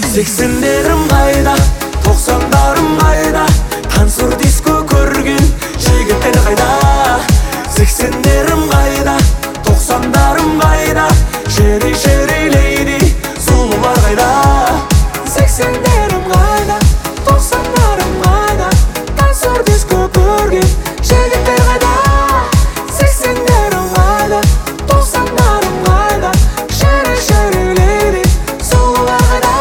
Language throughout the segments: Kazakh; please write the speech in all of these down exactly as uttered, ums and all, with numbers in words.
сексендерім қайда, тоқсандарым қайда, танцор диско көрген жігіттер қайда. Сексендерім қайда, тоқсандарым қайда, шери шери лейди сұлулар қайда. Сексендерім қайда, тоқсандарым қайда, танцор диско көрген жігіттер қайда. Сексендерім қайда, тоқсандарым қайда, шери шери лейди сұлулар қайда.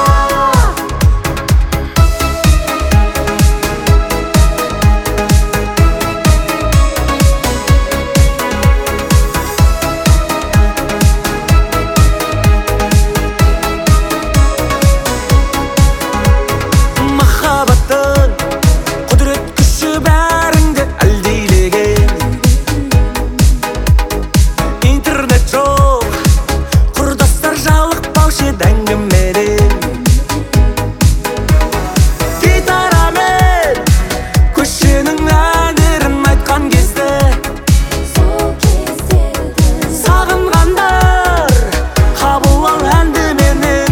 Махаббаттың құдірет күші бәріңді әлдилеген. Интернет жоқ, құрдастар жалықпаушы әңгімеден. Гитарамен көшенің әндерін айтқан кезде сағынғандар қабыл ал әнді менен.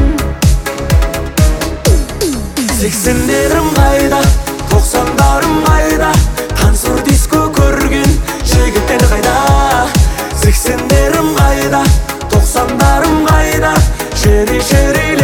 Сексендерім қайда, тоқсандарым қайда, танцор диско көрген жігіттер қайда. Сексендерім қайда, тоқсандарым қайда, шери шери